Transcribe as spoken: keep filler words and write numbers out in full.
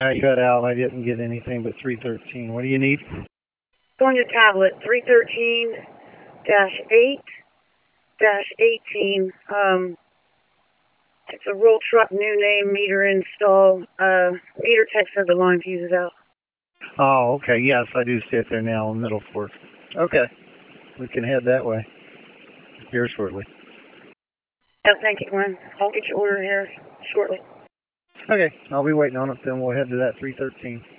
I cut out. I didn't get anything but three thirteen. What do you need? Going to tablet three thirteen dash eight dash eighteen. Um, it's a roll truck, new name, meter install. Uh, meter tech said the line fuse is out. Oh, okay. Yes, I do see it there now in Middle Fork. Okay. We can head that way here shortly. Oh, thank you, Glenn. I'll get your order here shortly. Okay. I'll be waiting on it, then we'll head to that three thirteen.